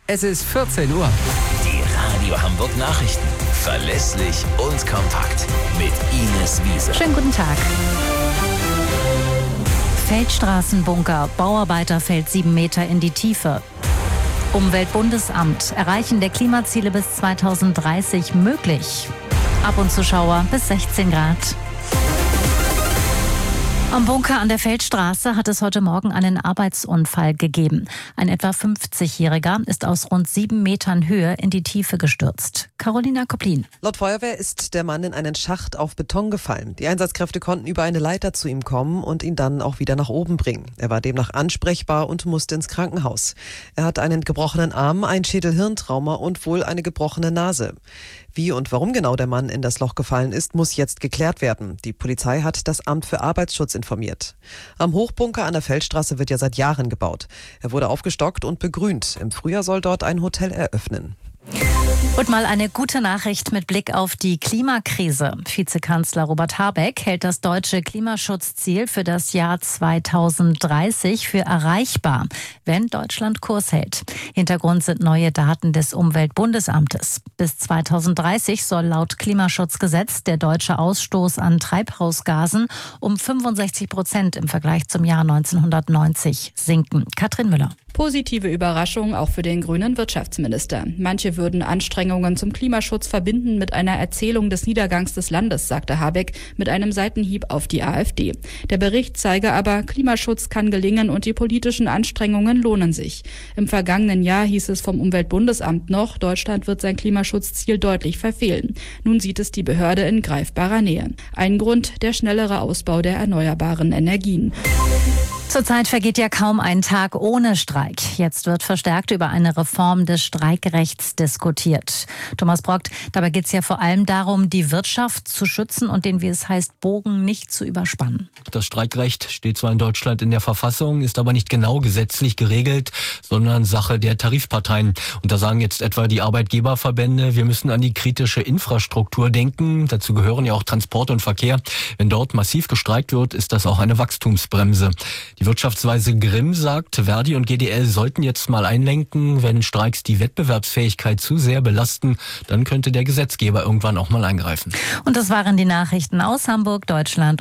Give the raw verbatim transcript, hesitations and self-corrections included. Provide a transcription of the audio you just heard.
Es ist vierzehn Uhr. Die Radio Hamburg Nachrichten. Verlässlich und kompakt. Mit Ines Wiese. Schönen guten Tag. Feldstraßenbunker. Bauarbeiter fällt sieben Meter in die Tiefe. Umweltbundesamt. Erreichen der Klimaziele bis zweitausenddreißig möglich. Ab und zu Schauer bis sechzehn Grad. Am Bunker an der Feldstraße hat es heute Morgen einen Arbeitsunfall gegeben. Ein etwa fünfzigjähriger ist aus rund sieben Metern Höhe in die Tiefe gestürzt. Carolina Koplin. Laut Feuerwehr ist der Mann in einen Schacht auf Beton gefallen. Die Einsatzkräfte konnten über eine Leiter zu ihm kommen und ihn dann auch wieder nach oben bringen. Er war demnach ansprechbar und musste ins Krankenhaus. Er hat einen gebrochenen Arm, ein Schädel-Hirntrauma und wohl eine gebrochene Nase. Wie und warum genau der Mann in das Loch gefallen ist, muss jetzt geklärt werden. Die Polizei hat das Amt für Arbeitsschutz informiert. Am Hochbunker an der Feldstraße wird ja seit Jahren gebaut. Er wurde aufgestockt und begrünt. Im Frühjahr soll dort ein Hotel eröffnen. Und mal eine gute Nachricht mit Blick auf die Klimakrise. Vizekanzler Robert Habeck hält das deutsche Klimaschutzziel für das Jahr zweitausenddreißig für erreichbar, wenn Deutschland Kurs hält. Hintergrund sind neue Daten des Umweltbundesamtes. Bis zweitausenddreißig soll laut Klimaschutzgesetz der deutsche Ausstoß an Treibhausgasen um fünfundsechzig Prozent im Vergleich zum Jahr neunzehnhundertneunzig sinken. Katrin Müller. Positive Überraschung auch für den grünen Wirtschaftsminister. Manche würden Anstrengungen zum Klimaschutz verbinden mit einer Erzählung des Niedergangs des Landes, sagte Habeck mit einem Seitenhieb auf die AfD. Der Bericht zeige aber, Klimaschutz kann gelingen und die politischen Anstrengungen lohnen sich. Im vergangenen Jahr hieß es vom Umweltbundesamt noch, Deutschland wird sein Klimaschutzziel deutlich verfehlen. Nun sieht es die Behörde in greifbarer Nähe. Ein Grund, der schnellere Ausbau der erneuerbaren Energien. Zurzeit vergeht ja kaum ein Tag ohne Streik. Jetzt wird verstärkt über eine Reform des Streikrechts diskutiert. Thomas Brockt, dabei geht es ja vor allem darum, die Wirtschaft zu schützen und den, wie es heißt, Bogen nicht zu überspannen. Das Streikrecht steht zwar in Deutschland in der Verfassung, ist aber nicht genau gesetzlich geregelt, sondern Sache der Tarifparteien. Und da sagen jetzt etwa die Arbeitgeberverbände, wir müssen an die kritische Infrastruktur denken. Dazu gehören ja auch Transport und Verkehr. Wenn dort massiv gestreikt wird, ist das auch eine Wachstumsbremse. Die Wirtschaftsweise Grimm sagt, Verdi und G D L sollten jetzt mal einlenken. Wenn Streiks die Wettbewerbsfähigkeit zu sehr belasten, dann könnte der Gesetzgeber irgendwann auch mal eingreifen. Und das waren die Nachrichten aus Hamburg, Deutschland